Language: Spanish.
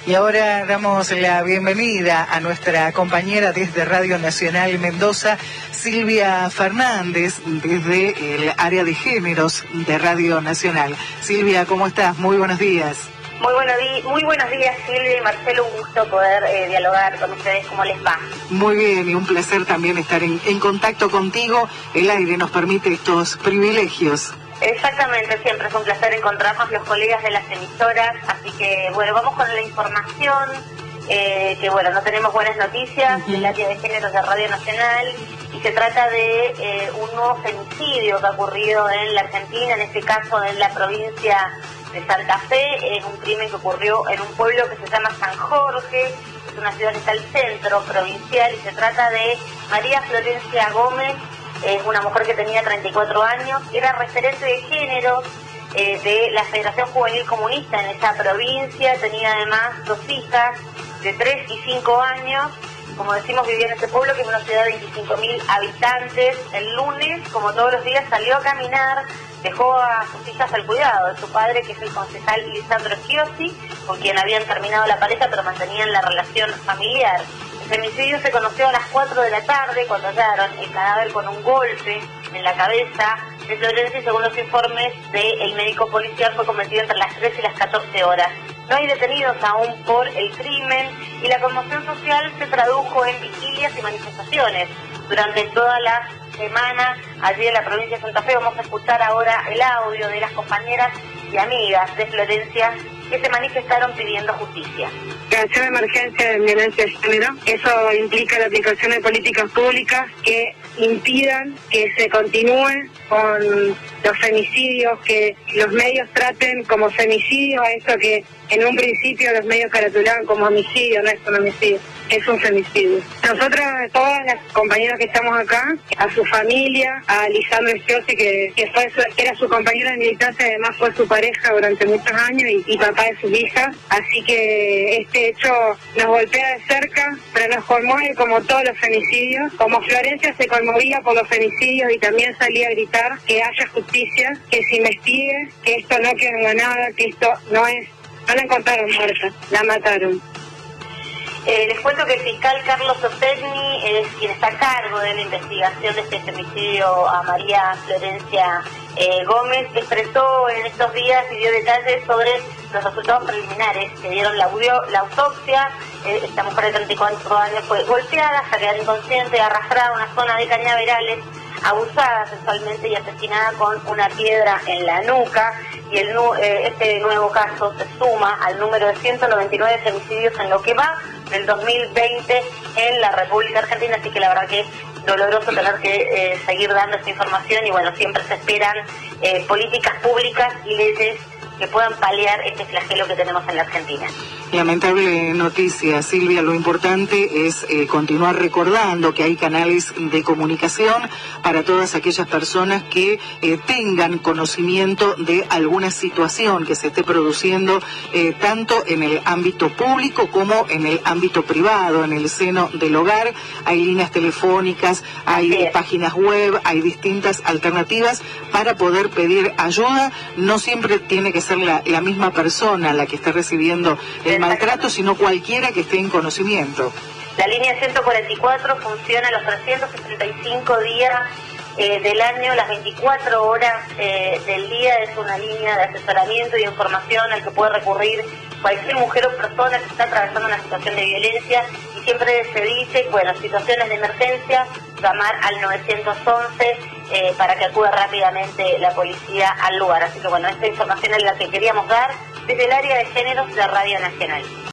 Y ahora damos la bienvenida a nuestra compañera desde Radio Nacional Mendoza, Silvia Fernández, desde el área de géneros de Radio Nacional. Silvia, ¿cómo estás? Muy buenos días. Muy buenos días, Silvia y Marcelo, un gusto poder dialogar con ustedes. ¿Cómo les va? Muy bien, y un placer también estar en contacto contigo. El aire nos permite estos privilegios. Exactamente, siempre es un placer encontrarnos los colegas de las emisoras, así que bueno, vamos con la información, que bueno, no tenemos buenas noticias del área de géneros de Radio Nacional, y se trata de un nuevo femicidio que ha ocurrido en la Argentina, en este caso en la provincia de Santa Fe. Es un crimen que ocurrió en un pueblo que se llama San Jorge, es una ciudad que está al centro provincial, y se trata de María Florencia Gómez. Es una mujer que tenía 34 años, era referente de género de la Federación Juvenil Comunista en esa provincia, tenía además dos hijas de 3 y 5 años, como decimos, vivía en este pueblo que es una ciudad de 25.000 habitantes. El lunes, como todos los días, salió a caminar, dejó a sus hijas al cuidado de su padre, que es el concejal Lisandro Schiozzi, con quien habían terminado la pareja pero mantenían la relación familiar. El femicidio se conoció a las 4 de la tarde, cuando hallaron el cadáver con un golpe en la cabeza de Florencia, y según los informes del médico policial fue cometido entre las 13 y las 14 horas. No hay detenidos aún por el crimen, y la conmoción social se tradujo en vigilias y manifestaciones durante toda la semana allí en la provincia de Santa Fe. Vamos a escuchar ahora el audio de las compañeras y amigas de Florencia que se manifestaron pidiendo justicia. Declaración de emergencia de violencia de género. Eso implica la aplicación de políticas públicas que impidan que se continúe con los femicidios, que los medios traten como femicidio a eso que en un principio los medios caratulaban como homicidio. No es un homicidio, es un femicidio. Nosotras, todas las compañeras que estamos acá, a su familia, a Lisandro Schiozzi, que era su compañera de militancia, además fue su pareja durante muchos años y papá de sus hijas, así que este hecho nos golpea de cerca, pero nos conmueve como todos los femicidios. Como Florencia se conmovía por los femicidios y también salía a gritar que haya justicia, que se investigue, que esto no quede en la nada, que esto no la encontraron muerta, la mataron. Les cuento que el fiscal Carlos Otegni es quien está a cargo de la investigación de este femicidio a María Florencia Gómez. Expresó en estos días y dio detalles sobre los resultados preliminares que dieron la autopsia. Esta mujer de 34 años fue golpeada hasta quedar inconsciente, arrastrada a una zona de cañaverales, abusada sexualmente y asesinada con una piedra en la nuca. Y este nuevo caso se suma al número de 199 femicidios en lo que va del 2020 en la República Argentina, así que la verdad que es doloroso tener que seguir dando esta información, y bueno, siempre se esperan políticas públicas y leyes que puedan paliar este flagelo que tenemos en la Argentina. Lamentable noticia, Silvia. Lo importante es continuar recordando que hay canales de comunicación para todas aquellas personas que tengan conocimiento de alguna situación que se esté produciendo tanto en el ámbito público como en el ámbito privado, en el seno del hogar. Hay líneas telefónicas, hay páginas web, hay distintas alternativas para poder pedir ayuda. No siempre tiene que ser la misma persona la que esté recibiendo el maltrato, sino cualquiera que esté en conocimiento. La línea 144 funciona los 365 días del año, las 24 horas del día. Es una línea de asesoramiento y información al que puede recurrir cualquier mujer o persona que está atravesando una situación de violencia, y siempre se dice, bueno, situaciones de emergencia, llamar al 911 para que acuda rápidamente la policía al lugar. Así que bueno, esta información es la que queríamos dar desde el área de géneros de Radio Nacional.